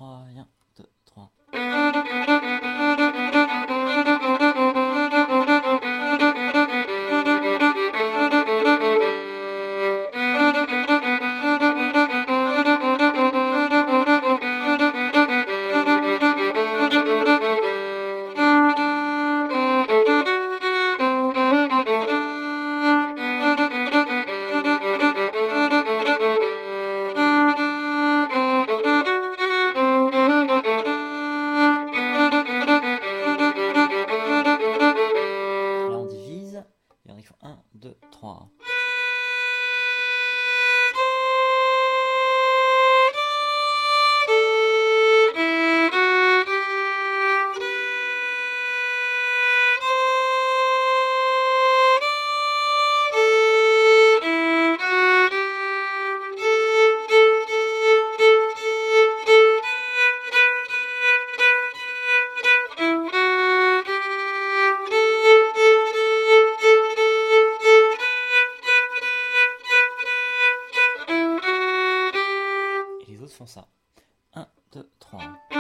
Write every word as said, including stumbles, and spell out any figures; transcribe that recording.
trois, et un, deux, trois. Là on divise, et on y fait un, deux, trois. Et les autres font ça. un, deux, trois.